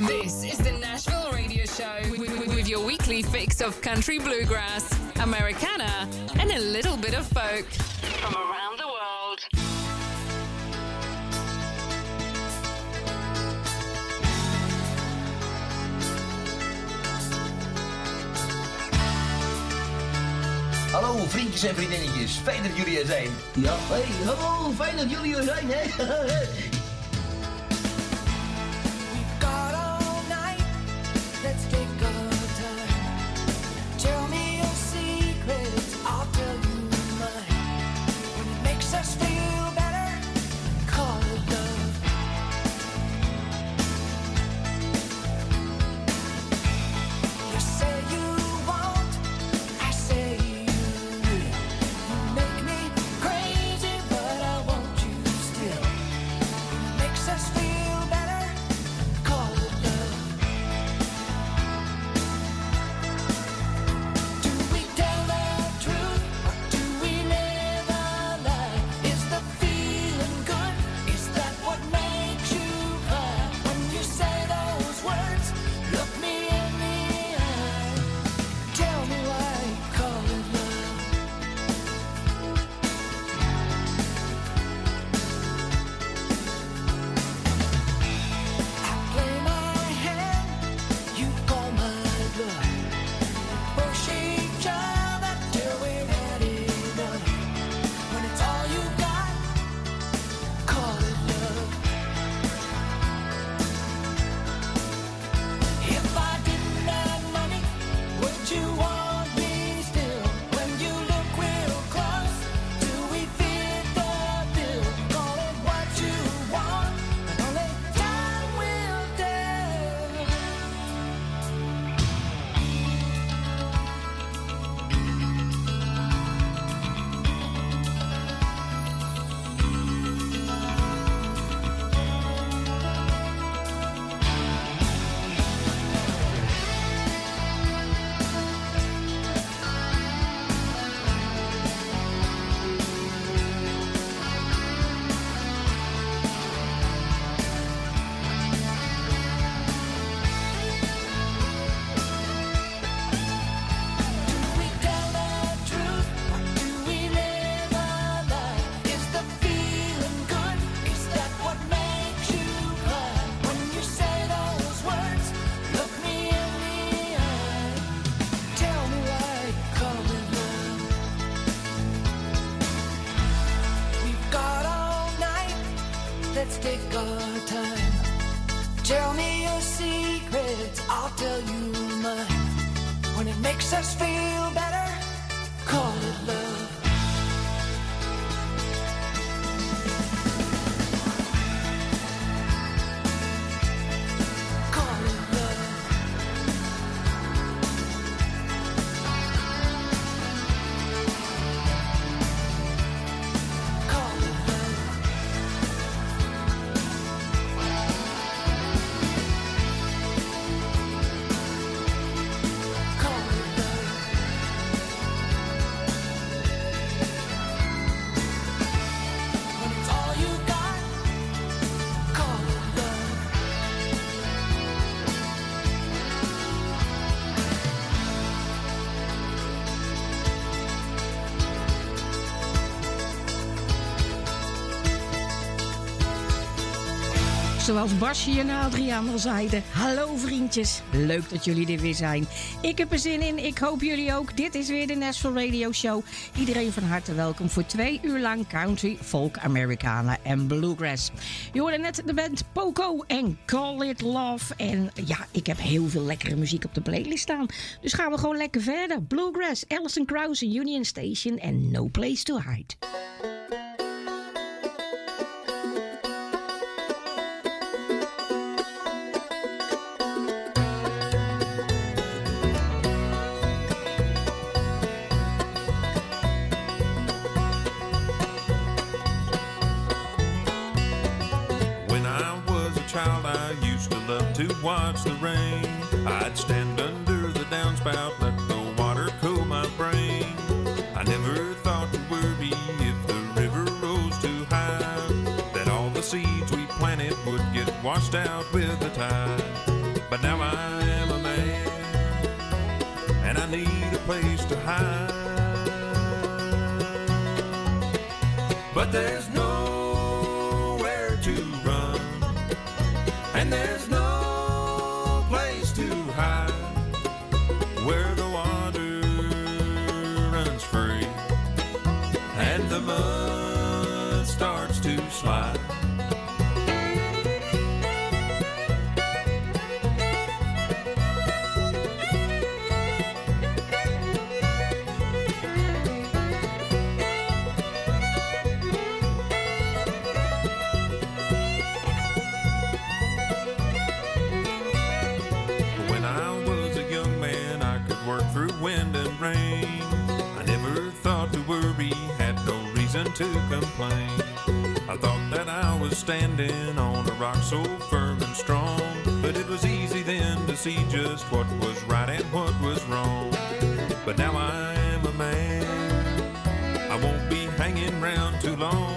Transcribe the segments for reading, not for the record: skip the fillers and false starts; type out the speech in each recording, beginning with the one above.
This is the Nashville Radio Show with your weekly fix of country bluegrass, Americana, and a little bit of folk from around the world. Hallo vriendjes en vriendinnetjes, fijn dat jullie er zijn. Ja, hey, hallo, fijn dat jullie er zijn, hè. Got all night, let's take our time. Tell me your secrets, I'll tell you mine. When it makes us feel better, call it love. You say you won't, I say you will. You make me crazy, but I want you still. When it makes us feel better, call it love. Do we tell the truth or do we live a lie? Is the feeling good? Is that what makes you cry? When you say those words, look me in the eye. Tell me why you call it love. I play my hand, you call my bluff. We push each other till we're had enough. When it's all you got, call it love. If I didn't have money, would you want me still? When you look real close, do we fit the bill? Call it what you want, and only time will tell. Do we tell the truth or do we live a lie? Is the feeling good? Is that what makes you cry? When you say those words, look me in the eye. Tell me why you call it love. We've got all night, let's take our time. Tell me your secrets, I'll tell you mine. When it makes us feel better, call it love. Call it love. Call it love. Call it love. When it's all you got, call it love. Zoals Basje en Adriaan al zeiden. Hallo vriendjes, leuk dat jullie er weer zijn. Ik heb er zin in, ik hoop jullie ook. Dit is weer de Nashville Radio Show. Iedereen van harte welkom voor 2 uur lang country, folk, Americana en bluegrass. Je hoorde net de band Poco en Call It Love. En ja, ik heb heel veel lekkere muziek op de playlist staan. Dus gaan we gewoon lekker verder. Bluegrass, Alison Krauss en Union Station en No Place to Hide. When I was a child, I used to love to watch the rain. I'd stand under the downspout, let the water cool my brain. I never thought to worry if the river rose too high, that all the seeds we planted would get washed out with the tide. place to hide. But there's nowhere to run, and there's no place to hide where the water runs free and the mud starts to slide. Wind and rain, I never thought to worry, had no reason to complain. I thought that I was standing on a rock so firm and strong, but it was easy then to see just what was right and what was wrong. But now I am a man, I won't be hanging round too long.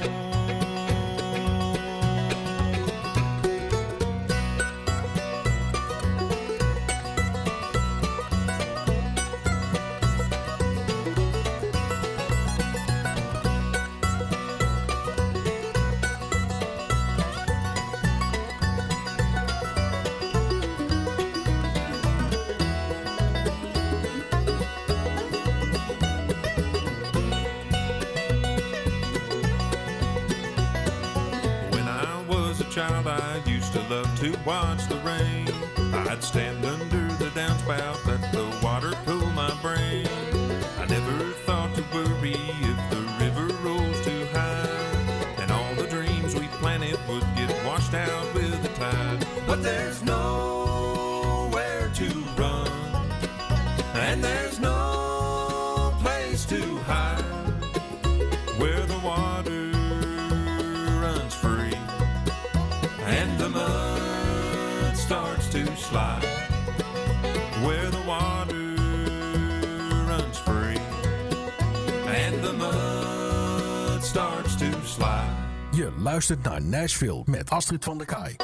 Child, I used to love to watch the rain. I'd stand under the downspout, let the water cool my brain. I never thought to worry if the river rose too high, and all the dreams we planted would get washed out with the tide. But there's nowhere to run, and there's no place to hide where the water runs free and the mud starts to slide, where the water runs free and the mud starts to slide. Je luistert naar Nashville met Astrid van der Kaai.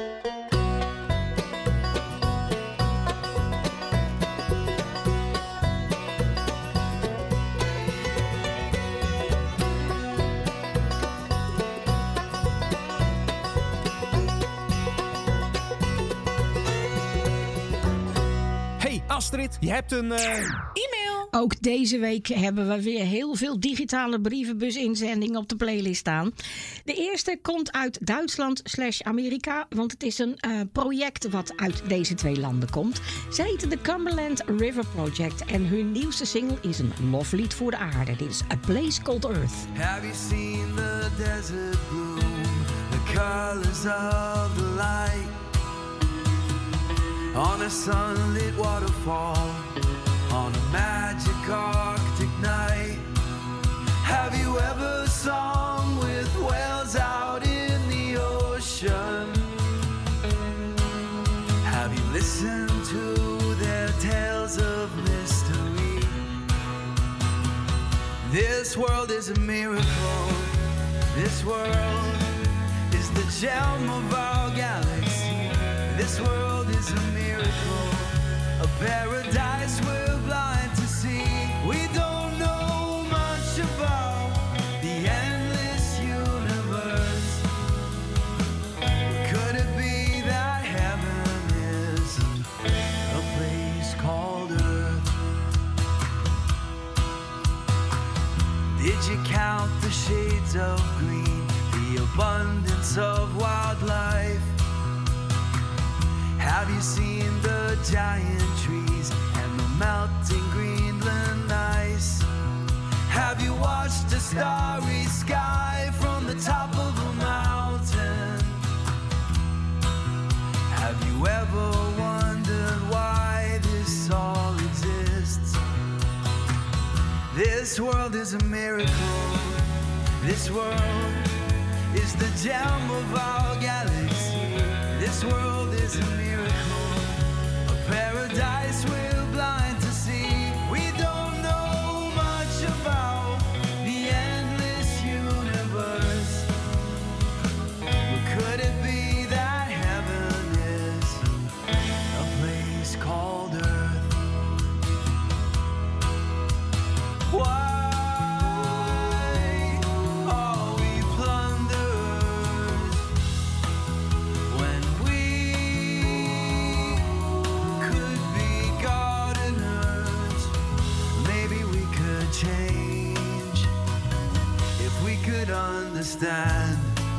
Astrid, je hebt een e-mail. Ook deze week hebben we weer heel veel digitale brievenbus-inzendingen op de playlist staan. De eerste komt uit Duitsland/Amerika, want het is een project wat uit deze twee landen komt. Ze heten de Cumberland River Project en hun nieuwste single is een loflied voor de aarde. Dit is A Place Called Earth. Have you seen the desert bloom, the colors of the light? On a sunlit waterfall, on a magic Arctic night. Have you ever sung with whales out in the ocean? Have you listened to their tales of mystery? This world is a miracle. This world is the gem of our galaxy. This world is a miracle, a paradise we're blind to see. We don't know much about the endless universe. Could it be that heaven is a place called Earth? Did you count the shades of green, the abundance of wildlife? Have you seen the giant trees and the melting Greenland ice? Have you watched a starry sky from the top of a mountain? Have you ever wondered why this all exists? This world is a miracle. This world is the gem of our galaxy. This world is a miracle, a paradise we're blind to see. We don't know much about the endless universe. But could it be that heaven is a place called Earth? understand.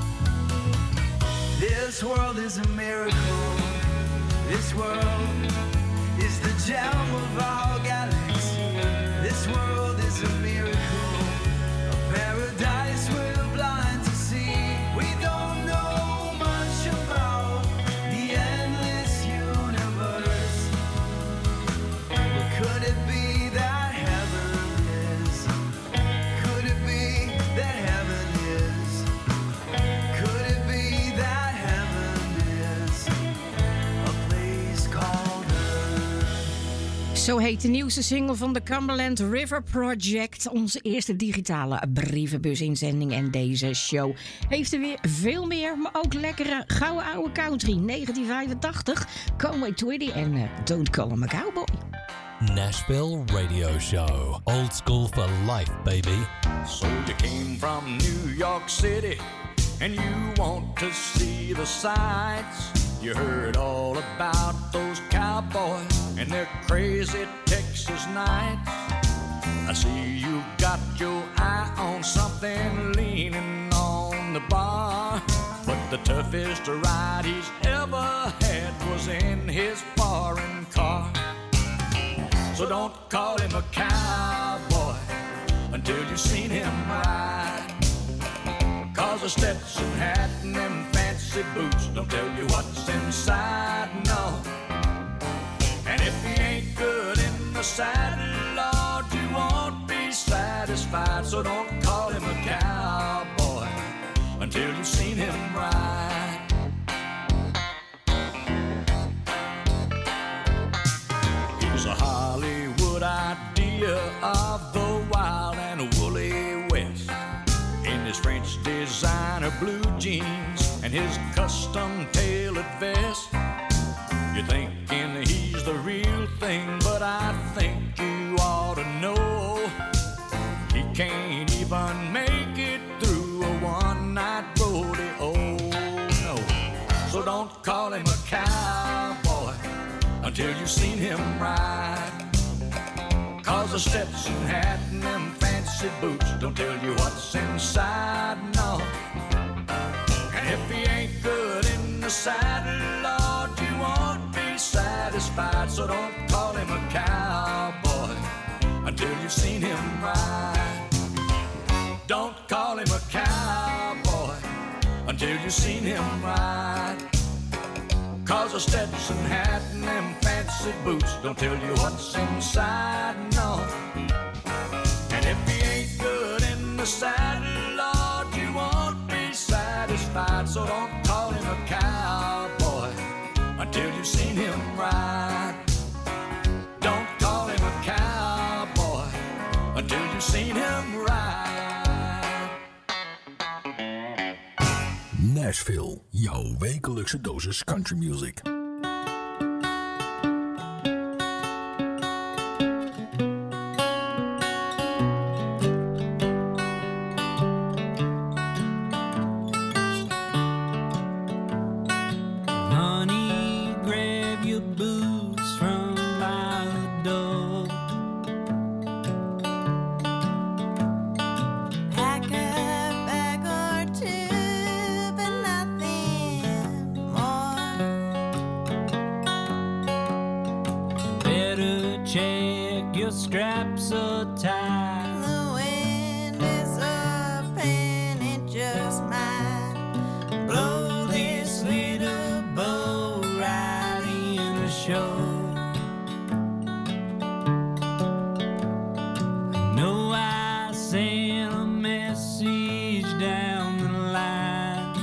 This world is a miracle. This world is the gem of our galaxy. This world is a miracle, a paradise we're blind to see. We don't know much about the endless universe. But could it be that heaven is? Could it be that heaven is? Could it be that heaven is a place called Earth? Zo heet de nieuwste single van de Cumberland River Project. Onze eerste digitale brievenbusinzending. En deze show heeft er weer veel meer, maar ook lekkere gouden oude country. 1985, Conway Twitty en Don't Call Him a Cowboy. Nashville Radio Show. Old school for life, baby. So you came from New York City and you want to see the sights. You heard all about those cowboys and their crazy Texas nights. I see you got your eye on something leaning on the bar. But the toughest ride he's ever had was in his foreign car. So don't call him a cowboy until you've seen him ride. 'Cause a Stetson hat and them fancy boots don't tell you what's inside, no. And if he ain't good in the saddle, Lord, you won't be satisfied. So don't call him a cowboy until you've seen him ride. He's a Hollywood idea of the wild and woolly West. In his French designer blue jeans and his custom tailored vest. You're thinking he's the real thing, but I think you ought to know he can't even make it through a one-night rodeo. No, so don't call him a cowboy until you've seen him ride. 'Cause a Stetson hat and them fancy boots don't tell you what's inside, no. And if he ain't good in the saddle, Lord, you won't be satisfied. So don't call him a cowboy until you've seen him ride. Don't call him a cowboy until you've seen him ride. 'Cause a Stetson hat and them fancy boots don't tell you what's inside, no. And if he ain't good in the saddle, Lord, you won't be satisfied. So don't call him a cowboy until you've seen him ride. Don't call him a cowboy until you've seen him ride. Nashville, jouw wekelijkse dosis country music. Honey, grab your boots from by the door. Pack a bag or two, but nothing more. Better check your straps so tight. The wind is up and it just might blow this little boat right in the shore. I know I sent a message down the line.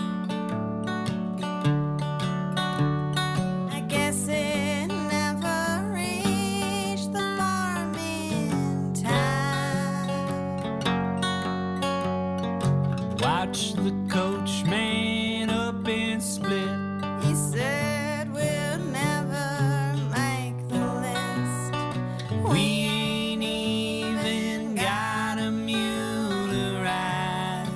I guess it never reached the farm in time. Watch the coachman up and split. He said we'll never make the list. We ain't even got a mule to ride.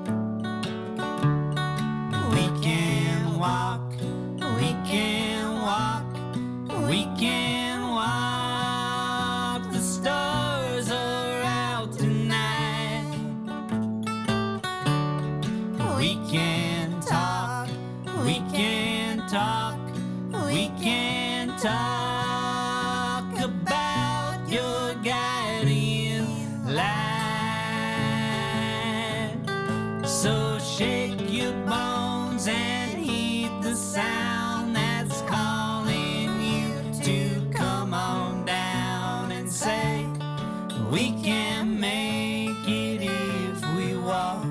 We can walk, we can walk, we can walk. The stars are out tonight. We can talk about your guiding light. So shake your bones and heed the sound that's calling you to come on down and say, we can make it if we walk.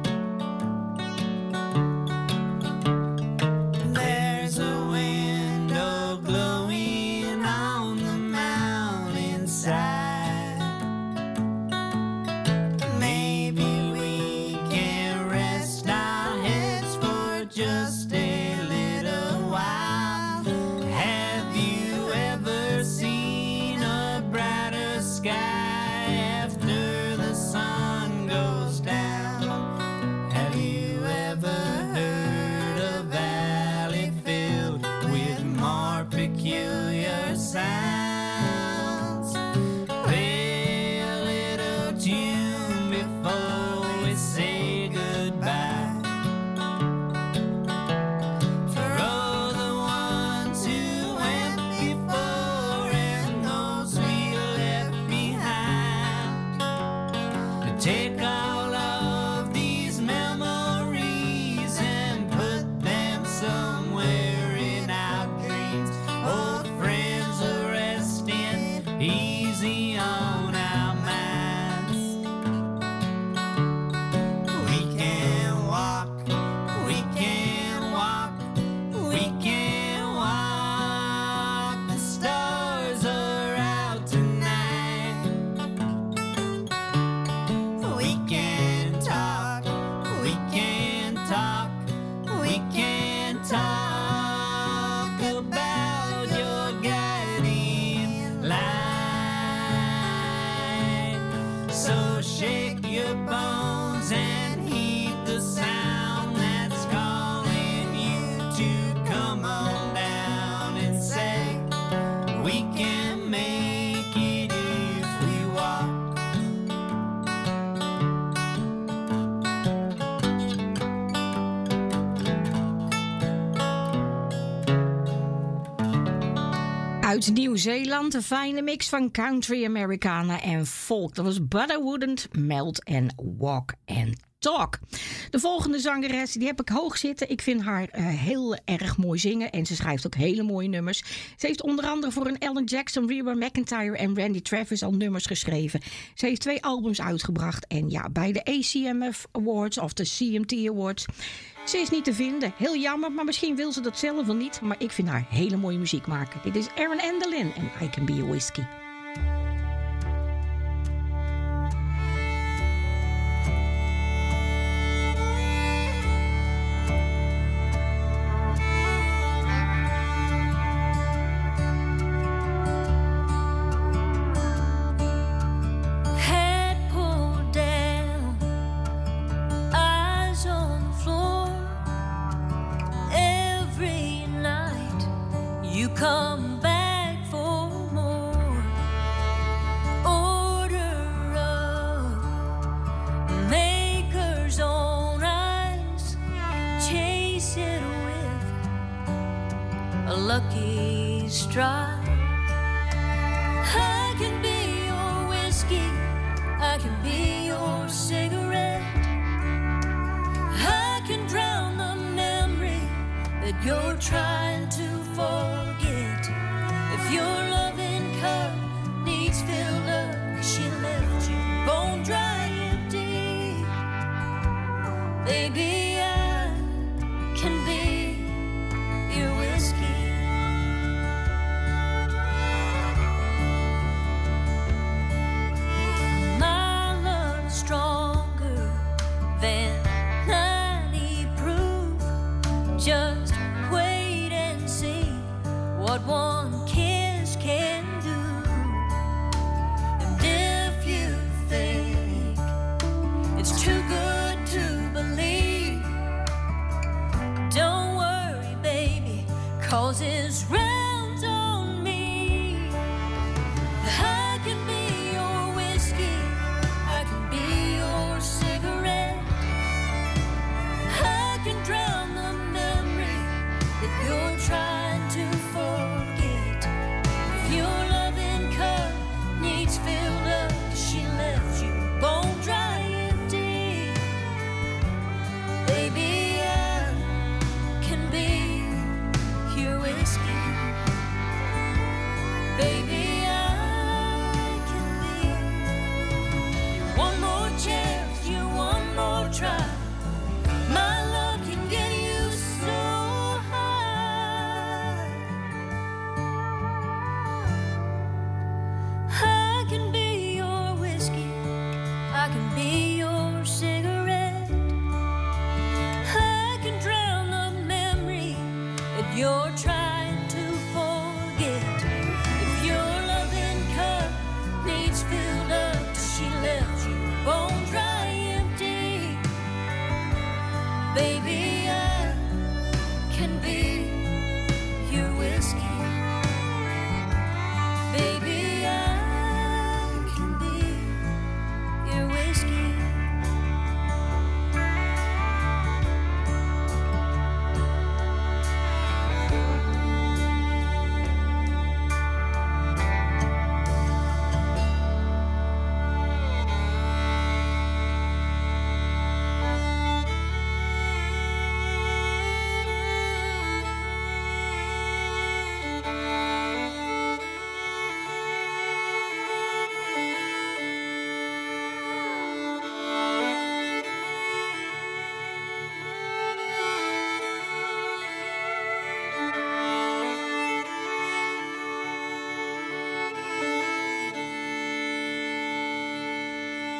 There's a window glowing on the mountainside. Maybe we can rest our heads for just a little while. Have you ever seen a brighter sky after the sun goes down? Have you ever heard a valley filled with more peculiar sounds? Play a little tune before we say goodbye. For all the ones who went before and those we left behind, take all of these memories and put them somewhere in our dreams. Old friends are resting easy on our minds. We can walk, we can walk, we can walk. The stars are out tonight. We can talk, we can talk, we can talk about your guiding light. So shake your bones and heed the sound that's calling you to come on down and say, we can make it if we walk. Uit Nieuw-Zeeland een fijne mix van country, Americana en folk. Dat was But I Wouldn't Melt and Walk and Talk. De volgende zangeres, die heb ik hoog zitten. Ik vind haar heel erg mooi zingen en ze schrijft ook hele mooie nummers. Ze heeft onder andere voor een Alan Jackson, Reba McEntire en Randy Travis al nummers geschreven. Ze heeft 2 albums uitgebracht en ja, bij de ACMF Awards of de CMT Awards. Ze is niet te vinden. Heel jammer, maar misschien wil ze dat zelf wel niet. Maar ik vind haar hele mooie muziek maken. Dit is Erin Enderlin en I Can Be Your Whiskey. Head pulled down, eyes on the floor. Every night you come back for more. Order up, maker's own eyes. Chase it with a lucky strike. I can be your whiskey, I can be your cigarette. I can drown the memory that you're trying to forget. If your loving cup needs filled up, 'cause she left you bone dry empty, baby, I can be your whiskey. My love's stronger than 90 proof. Just wait and see what one kiss can do. And if you think it's too good to believe, don't worry, baby, 'cause it's round on me. I can be your whiskey, I can be your cigarette. I can drown the memory that you're trying to forget.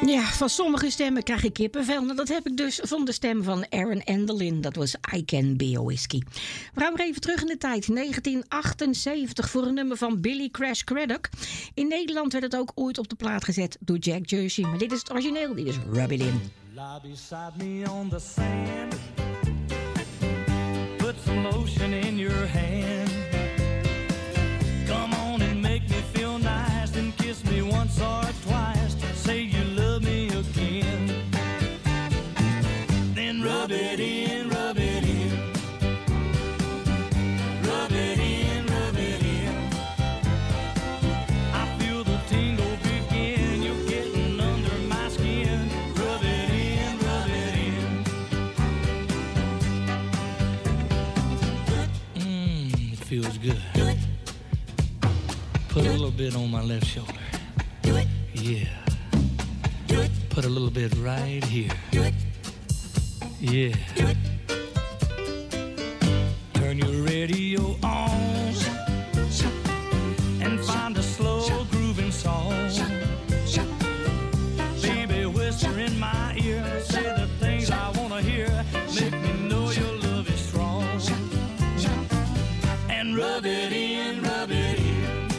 Ja, van sommige stemmen krijg ik kippenvel. Nou, dat heb ik dus van de stem van Aaron Endelin. Dat was I Can Be a Whiskey. We gaan weer even terug in de tijd. 1978 voor een nummer van Billy Crash Craddock. In Nederland werd het ook ooit op de plaat gezet door Jack Jersey. Maar dit is het origineel, dit is Rub It In. Lie beside me on the sand. Put some lotion in your hand. Come on and make me feel nice. Then kiss me once or twice. Say you love me again. Then rub it in, rub it in. Rub it in, rub it in. I feel the tingle begin. You're getting under my skin. Rub it in, rub it in. It feels good. Put a little bit on my left shoulder. Yeah. Put a little bit right here. Yeah. Turn your radio on and find a slow grooving song. Baby, whisper in my ear, say the things I wanna hear. Make me know your love is strong. And rub it in, rub it in.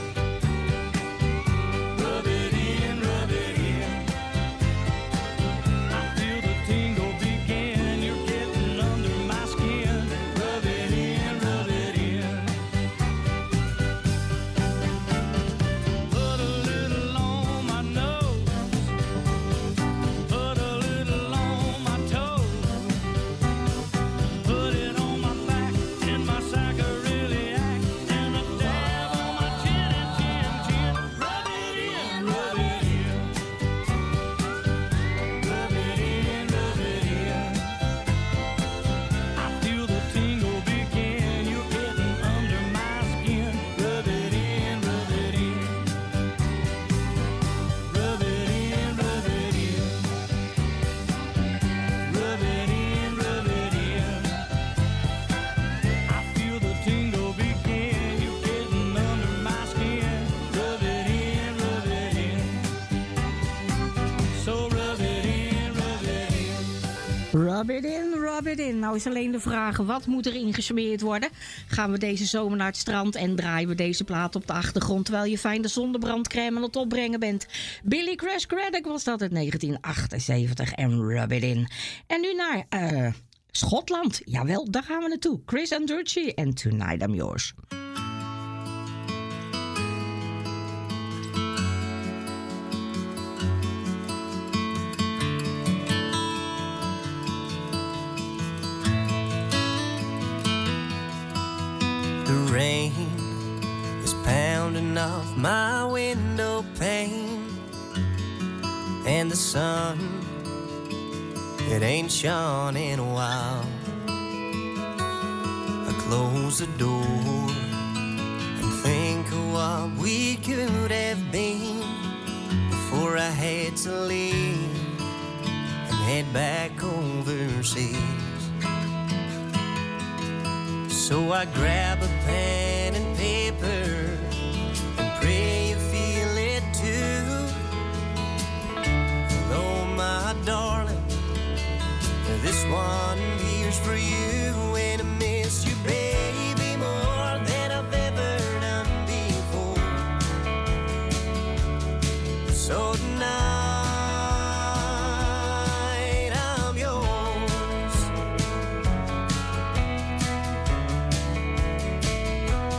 Rub it in, rub it in. Nou is alleen de vraag, wat moet er ingesmeerd worden? Gaan we deze zomer naar het strand en draaien we deze plaat op de achtergrond terwijl je fijn de zonnebrandcrème aan het opbrengen bent? Billy Crash Craddock was dat uit 1978 en Rub it in. En nu naar Schotland. Jawel, daar gaan we naartoe. Chris Andurci en Tonight I'm Yours. The rain is pounding off my window pane, and the sun, it ain't shone in a while. I close the door and think of what we could have been before I had to leave and head back overseas. So I grab a pen and paper and pray you feel it too. Hello, my darling, this one here's for you, and I miss you, baby, more than I've ever done before. So tonight I'm yours.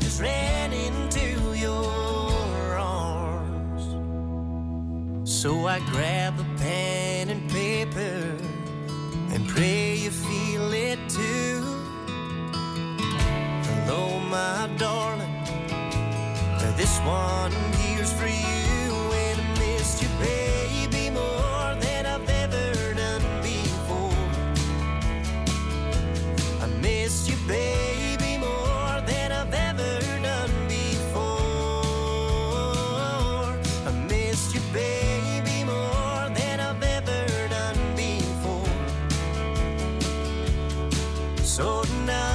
just ran into your arms. So I grab a pen and paper and pray you feel it too. Hello, my darling, this one here's for you. And I missed you, baby, more than I've ever done before. I missed you, baby, more than I've ever done before. I missed you, baby, more than I've ever done before. So tonight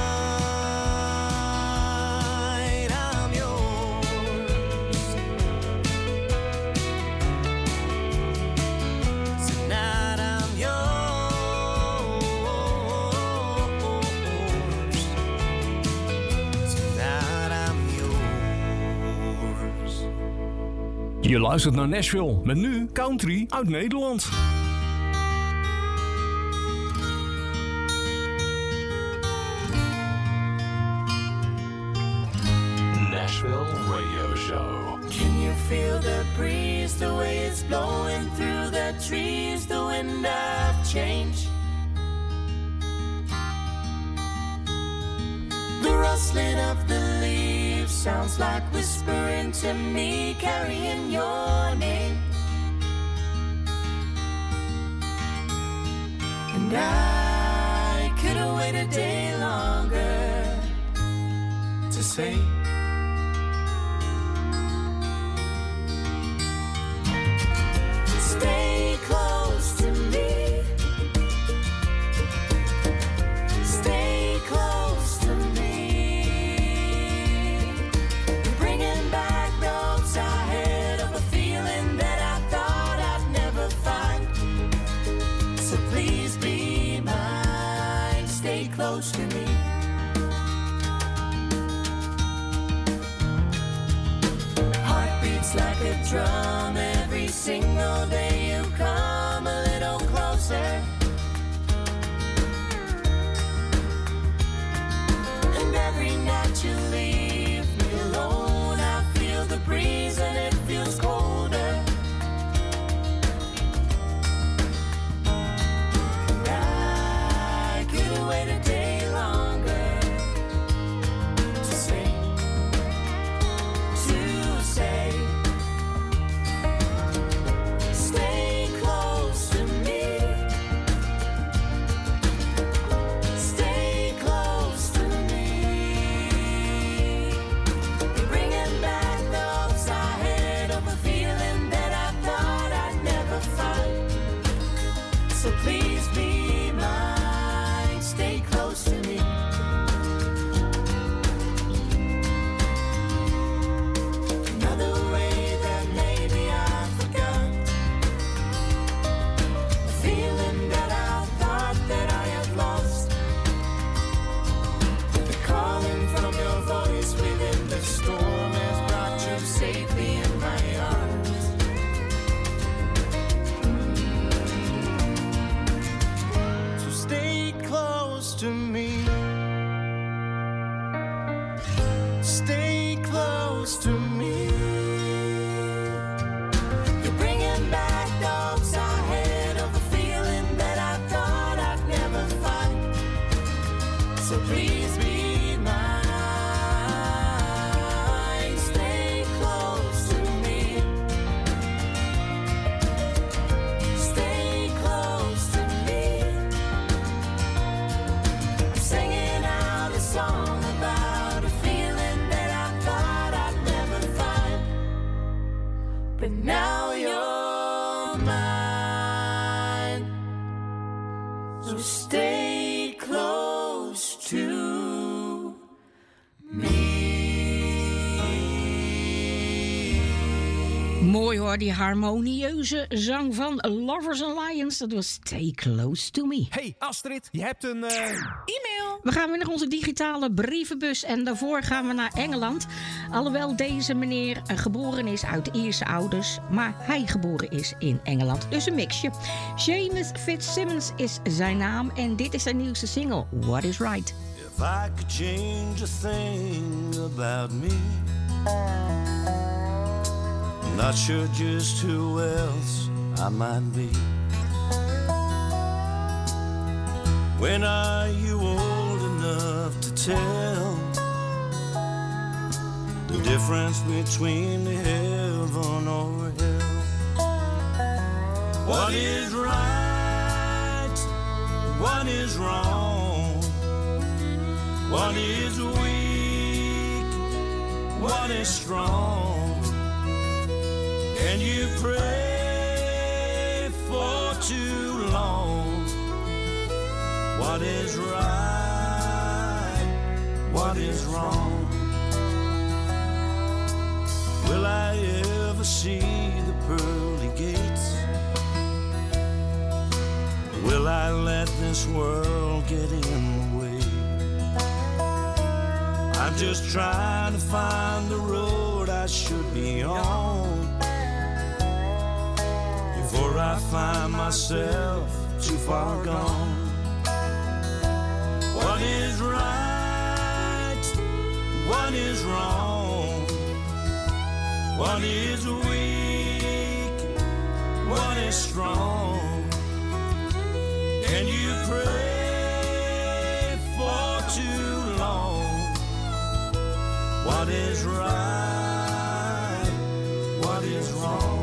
I'm yours. Tonight I'm yours. Tonight I'm yours. Je luistert naar Nashville met nu country uit Nederland. Nashville Radio Show. Can you feel the breeze, the way it's blowing through the trees, the wind of change? The rustling of the leaves sounds like whispering to me, carrying your name. And I couldn't wait a day longer to say, stay close to me. Stay close to me. You're bringing back the hopes I had of a feeling that I thought I'd never find. So please be mine. Stay close to me. Heart beats like a drum every single day you come a little closer. And every night you leave me alone, I feel the breeze and it feels colder. And I couldn't wait a day longer to say, stay close to me. Stay close to me. You're bringing back the hopes I had of a feeling that I thought I'd never find. So please be mine. Stay close to me. Another way that maybe I forgot, the feeling that I thought that I had lost, the calling from your voice within the storm has brought you safely in my arms. So stay close to me. Stay close to me. You're bringing back the hopes I had of a feeling that I thought I'd never find. So please be mine. Stay close to me. Stay close to me. I'm singing out a song about a feeling that I thought I'd never find. But now you're mine. So stay close to Mooi hoor, die harmonieuze zang van Lovers Alliance. Dat was Stay Close to Me. Hey Astrid, je hebt een e-mail. We gaan weer naar onze digitale brievenbus en daarvoor gaan we naar Engeland. Alhoewel deze meneer geboren is uit Ierse ouders, maar hij geboren is in Engeland. Dus een mixje. Seamus Fitzsimmons is zijn naam en dit is zijn nieuwste single, What is Right. If If I could change a thing about me, I'm not sure just who else I might be. When are you old enough to tell the difference between heaven or hell? What is right? What is wrong? What is weak? What is strong? Can you pray for too long? What is right? What is wrong? Will I ever see the pearly gates? Will I let this world get in the way? I'm just trying to find the road I should be on before I find myself too far gone. What is right? What is wrong? What is weak? What is strong? Can you pray for too long? What is right? What is wrong?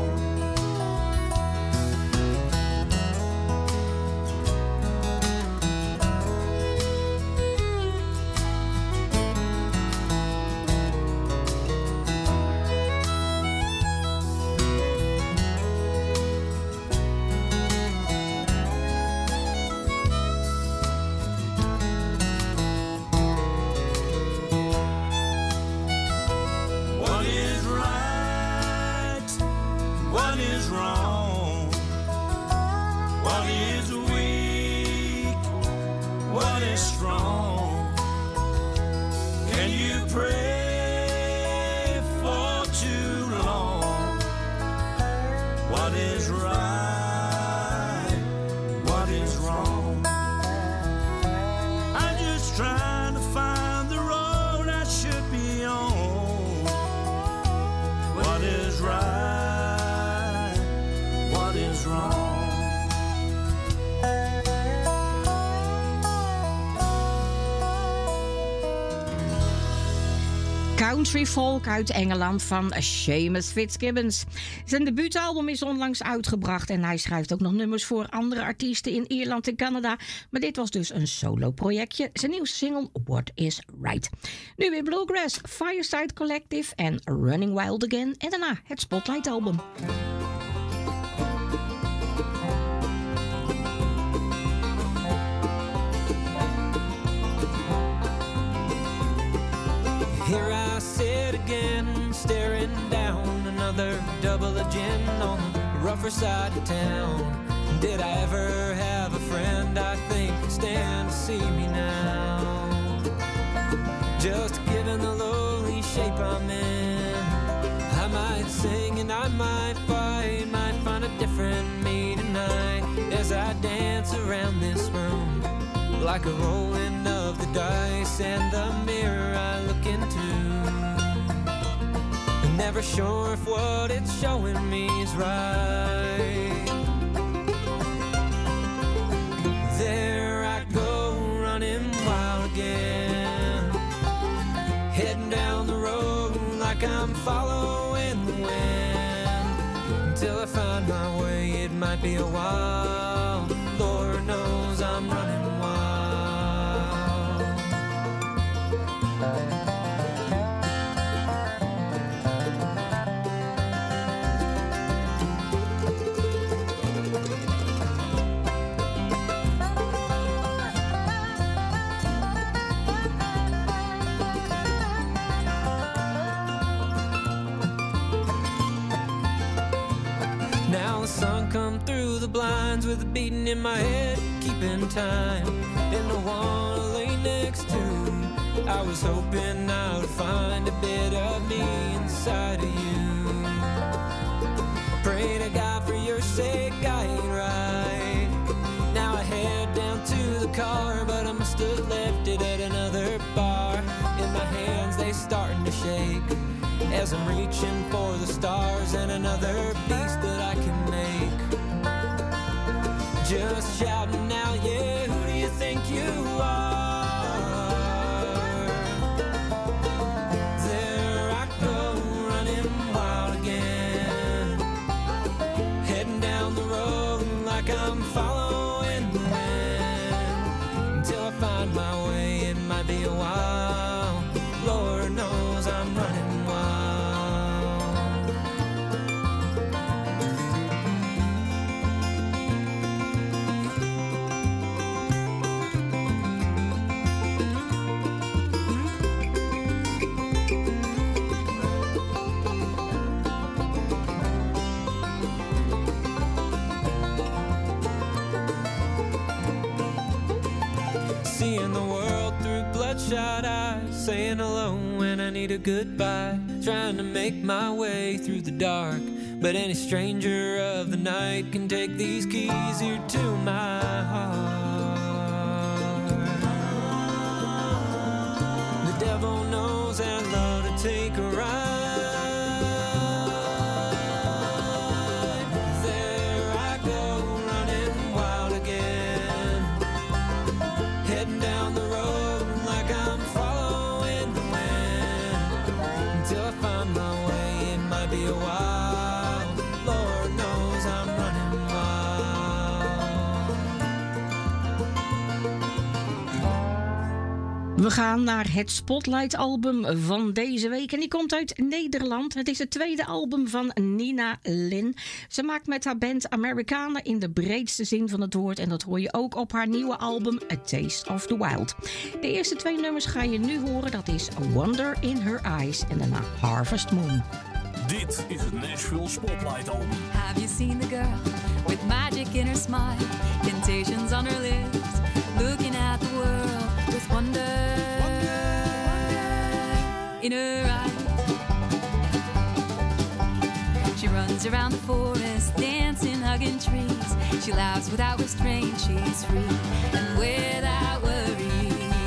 Country folk uit Engeland van Seamus Fitzgibbons. Zijn debuutalbum is onlangs uitgebracht en hij schrijft ook nog nummers voor andere artiesten in Ierland en Canada. Maar dit was dus een solo-projectje. Zijn nieuwste single What Is Right. Nu weer Bluegrass, Fireside Collective en Running Wild Again. En daarna het Spotlight-album. Here I sit again, staring down another double of gin on the rougher side of town. Did I ever have a friend I think could stand to see me now? Just given the lowly shape I'm in, I might sing and I might fight, might find a different me tonight as I dance around this room. Like a rolling of the dice and the mirror I look into. Never sure if what it's showing me is right. There I go, running wild again, heading down the road like I'm following the wind. Until I find my way, it might be a while. Lord knows I'm running wild. Now the sun come through the blinds with a beating in my head, keeping time, and no one to lay next to. I was hoping I would find a bit of me inside of you. Pray to God for your sake I ain't right. Now I head down to the car, but I must have left it at another as I'm reaching for the stars and another beast that I can make. Just shouting out, yeah, who do you think you are? There I go, running wild again, heading down the road like I'm following the wind, until I find my way. It might be a while, Lord knows I'm running wild. Seeing the world through bloodshot eyes, saying hello when I need a goodbye, trying to make my way through the dark, but any stranger of the night can take these keys here to my heart. The devil knows I love to take a ride. There I go, running wild again, heading down the road like I'm following the wind, until I find my way. It might be a while, Lord knows I'm running wild. We gaan naar het Spotlight-album van deze week. En die komt uit Nederland. Het is het tweede album van Nina Lin. Ze maakt met haar band Amerikanen in de breedste zin van het woord. En dat hoor je ook op haar nieuwe album A Taste of the Wild. De eerste twee nummers ga je nu horen. Dat is Wonder in Her Eyes en daarna Harvest Moon. Dit is het Nashville Spotlight album. Have you seen the girl with magic in her smile, temptations on her lips, looking at the world with wonder in her eyes? She runs around the forest, dancing, hugging trees. She laughs without restraint, she's free and without worry.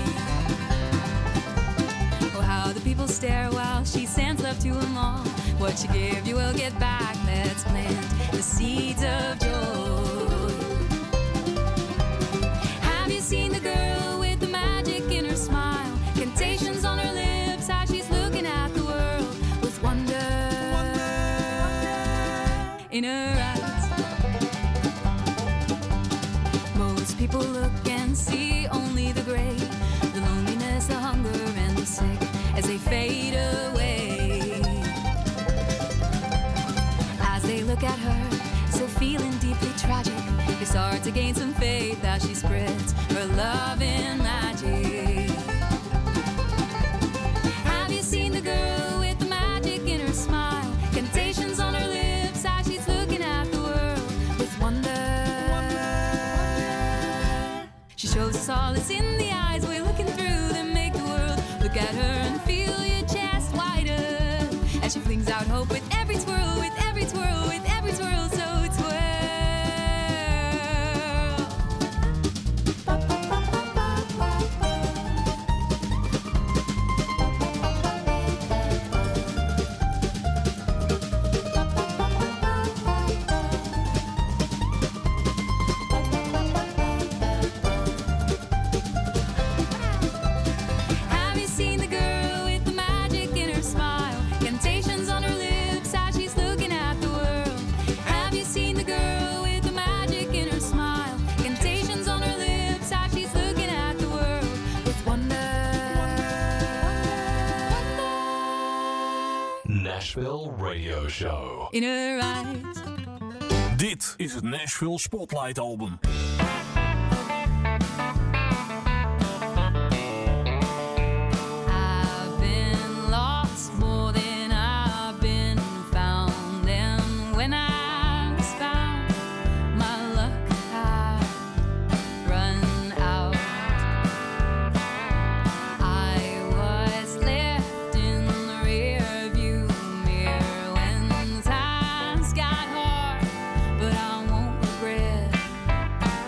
Oh, how the people stare while she sends love to them all. What you give, you will get back. Let's plant the seeds of joy. Have you seen the girl with the magic in her smile, temptations on her lips, how she's looking at the world with wonder in her eyes? Most people look and see only the gray, the loneliness, the hunger, and the sick as they fade away. They look at her, so feeling deeply tragic. It's hard to gain some faith as she spreads her love and magic. Have you seen the girl with the magic in her smile, temptations on her lips, as she's looking at the world with wonder? She shows us all it's in the eyes we're looking through that make the world look at her and feel your chest wider, as she flings out hope with every twirl, with every twirl, with every twirl, so twirl. Have you seen the girl with the magic in her smile, temptations on her lips, as she's looking at the world? Have you seen the girl with the magic in her smile, temptations on her lips, as she's looking at the world with wonder? Nashville Radio Show. In her eyes. Dit is het Nashville Spotlight album. I've been lost more than I've been found, and when I was found, my luck had run out. I was left in the rear view mirror when times got hard, but I won't regret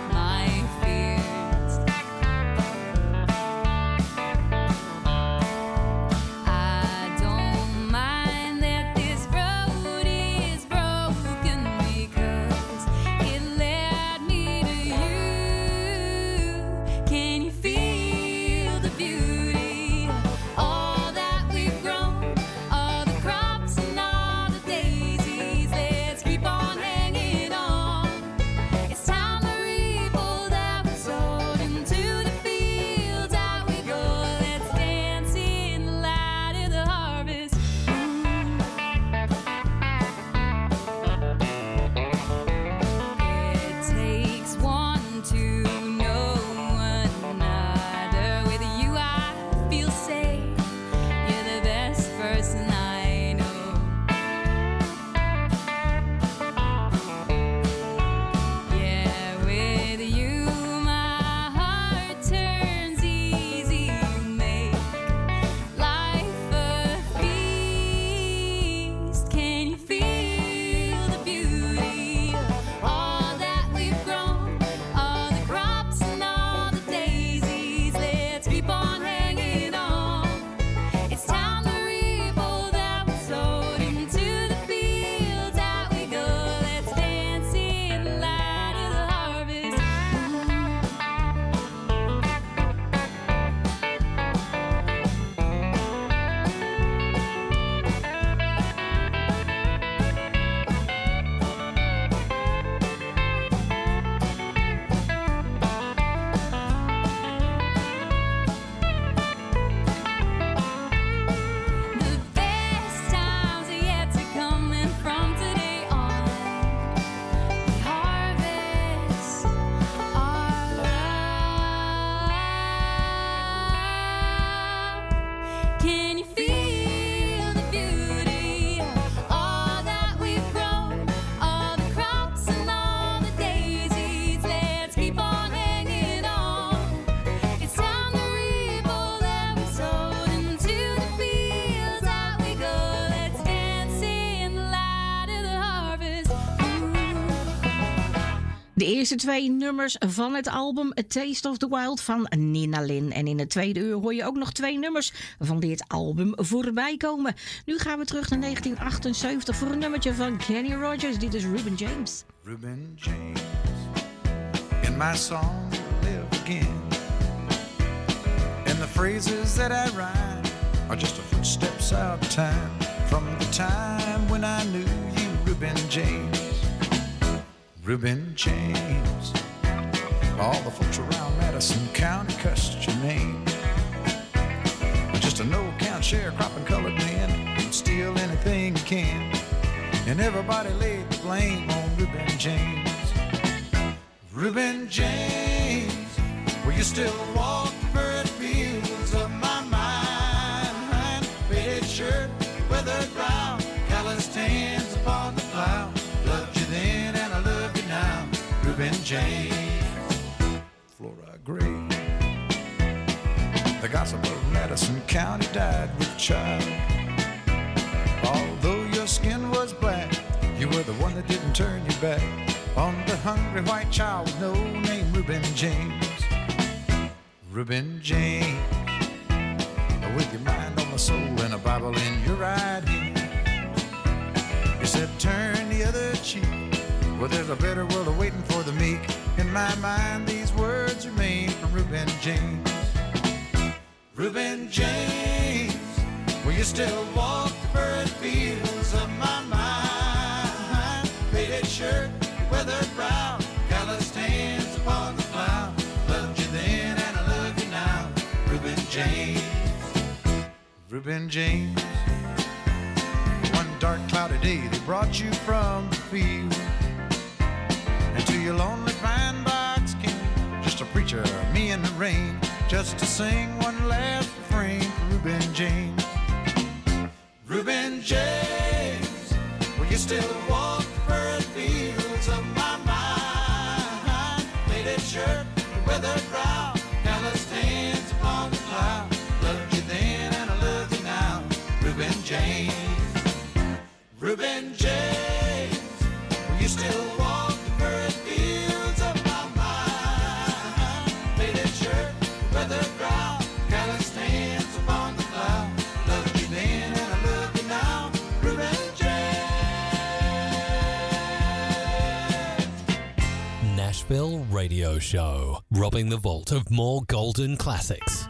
eerste 2 nummers van het album A Taste of the Wild van Nina Lin. En in het tweede uur hoor je ook nog 2 nummers van dit album voorbij komen. Nu gaan we terug naar 1978 voor een nummertje van Kenny Rogers. Dit is Reuben James. Reuben James, in my song live again. And the phrases that I rhyme are just a footsteps out of time. From the time when I knew you, Reuben James. Reuben James. All the folks around Madison County cussed your name. Just a no-account sharecropping colored man who'd steal anything he can. And everybody laid the blame on Reuben James. Reuben James, will you still walk the furrowed fields of my mind? Faded shirt, weathered brow, calloused hands upon the plow. Loved you then and I love you now, Reuben James. Flora Gray, the gossip of Madison County, died with child. Although your skin was black, you were the one that didn't turn your back on the hungry white child with no name, Reuben James. Reuben James, with your mind on the soul and a Bible in your right hand. You said turn the other cheek, well there's a better world awaiting for the meek. In my mind these words remain from Reuben James. Reuben James, will you still walk the furrowed fields of my mind? Faded shirt, weathered brow, calloused hands upon the plow. Loved you then and I love you now, Reuben James. Reuben James, one dark cloudy day they brought you from the field, and to your lonely pine box came just a preacher, me in the rain, just to sing one last refrain for Reuben James. Reuben James, will you still walk the furrowed fields of my mind? Faded shirt, weathered brow, calloused hands upon the plow. Loved you then and I love you now, Reuben James. Reuben James, will you still walk the furrowed fields of my mind? Faded shirt, weathered brow, calloused hands upon the plow. Loved you then and I love you now, Reuben James. Nashville Radio Show, robbing the vault of more golden classics.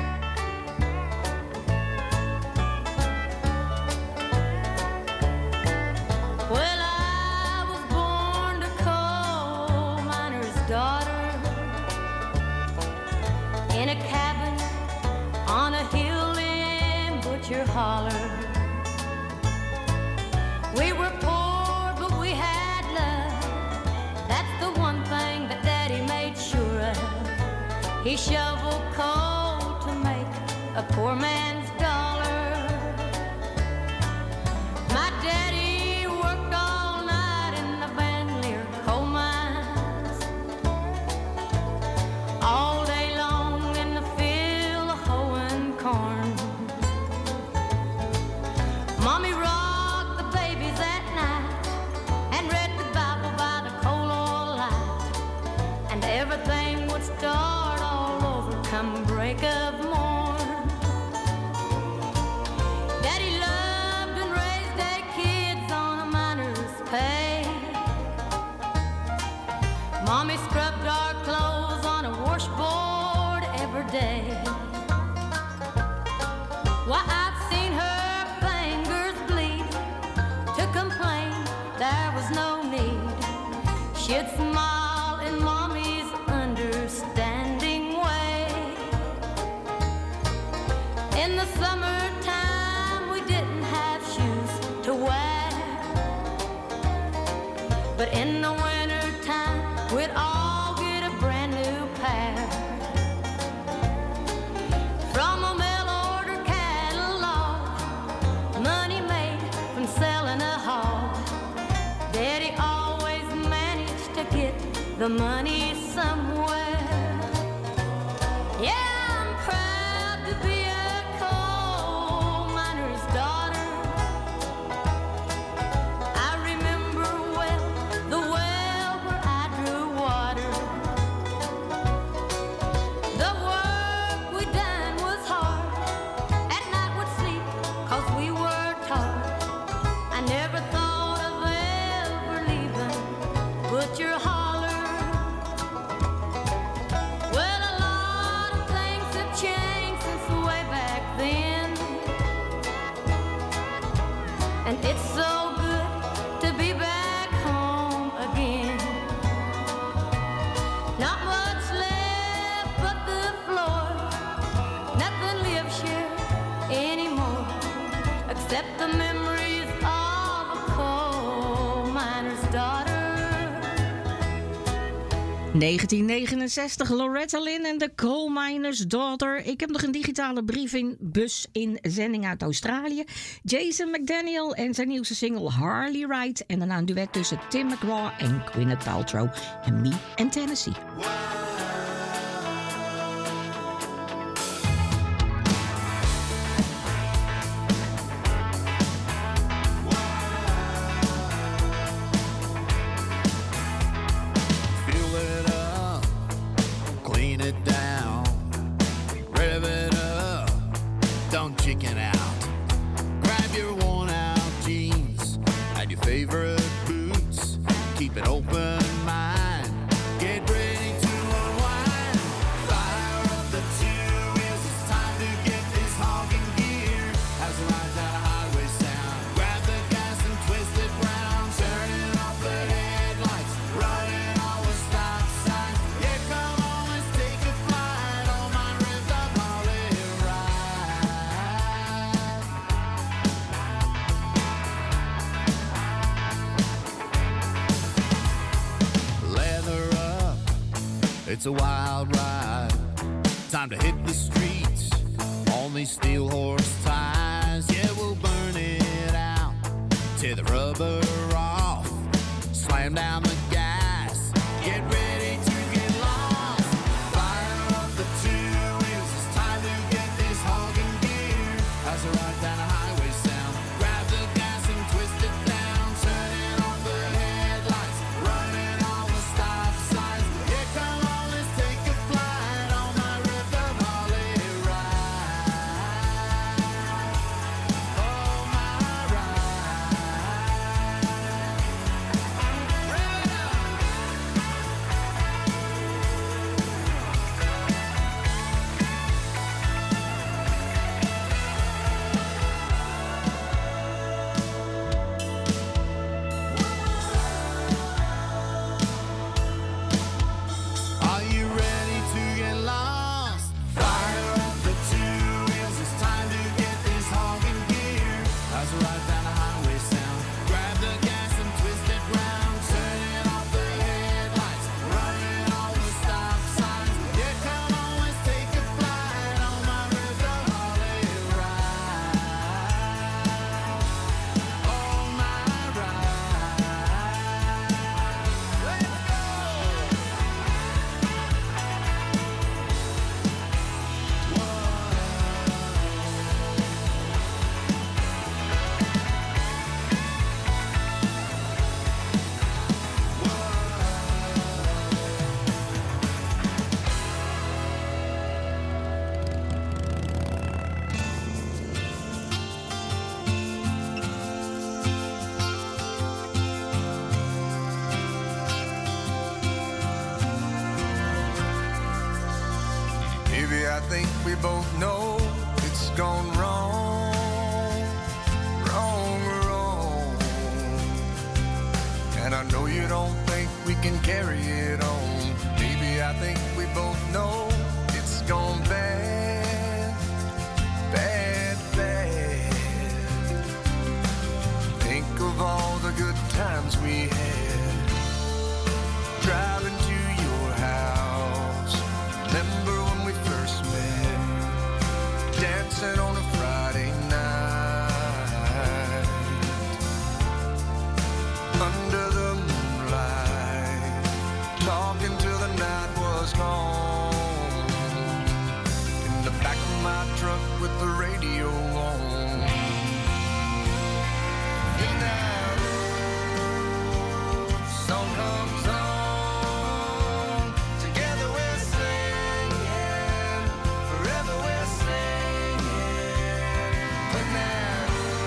Well, I was born a coal miner's daughter in a cabin on a hill in Butcher Holler. We were poor, but we had love. That's the one thing that Daddy made sure of. He shoveled coal to make a poor man's dollar. My daddy worked all night in the Van Leer coal mines, all day long in the field hoeing corn. Mommy rocked the babies at night and read the Bible by the coal oil light, and everything would start all over come break of morn. Daddy loved and raised their kids on a miner's pay. Mommy scrubbed our clothes on a washboard every day. Why, I've seen her fingers bleed. To complain, there was no need. She'd smile in Mommy's understanding way. In the summertime, we didn't have shoes to wear, but in the wintertime, we'd all get a brand new pair. From a mail order catalog, money made from selling a hog. Daddy always managed to get the money somewhere. Yeah, I'm proud to be a coal miner's daughter. I remember well the well where I drew water. except the memories of a coal miner's daughter. 1969, Loretta Lynn en de Coal Miner's Daughter. Ik heb nog een digitale brievenbus in zending uit Australië. Jason McDaniel en zijn nieuwste single Harley Ride. En daarna een duet tussen Tim McGraw en Gwyneth Paltrow. En Me and Tennessee. Chicken out. Grab your worn out jeans and your favorite boots. Keep an open mind. Get ready to unwind. Fire up the two wheels. It's time to get this hogging gear. As we ride down a highway sound. Grab the gas and twist it round. Turning off the headlights. Running all the stop signs. Yeah, come on, let's take a flight on my revved up Harley ride. Leather up, it's a wild ride. Time to hit the streets on these steel horse ties. Yeah, we'll burn it out till the rubber off. Slam down the gas. Get ready to get lost. Fire up the two wheels. It's time to get this hogging gear. As we ride down a highway sound. Grab the gas and twist it down. Turning off the headlights. Running all the stop signs. Yeah, come on, let's take a flight on my revved up Harley ride. Oh, my Are you ready to get lost? Fire up the two wheels. It's time to get this hogging gear. As we ride down the highway sound. Grab the gas and twist it round. Turning off the headlights. Running all the stop signs. Yeah, come on, let's take a flight on my revved up Harley ride. Oh, my ride. Let's go! Maybe I think we both know it's gone wrong, wrong, wrong. And I know you don't think we can carry it on. Maybe I think we both know it's gone bad, bad, bad. Think of all the good times we had. Driving to your house. Remember when we first met? Dancing on a Friday night. Under the moonlight. Talking till the night was gone. In the back of my truck with the radio on. And now the song comes on. Together we're singing. Forever we're singing. But now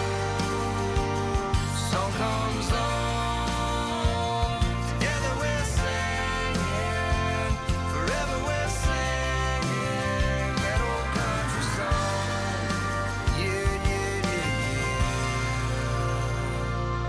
the song comes on. Together we're singing. Forever we're singing. That old country song. Yeah, yeah, yeah, yeah.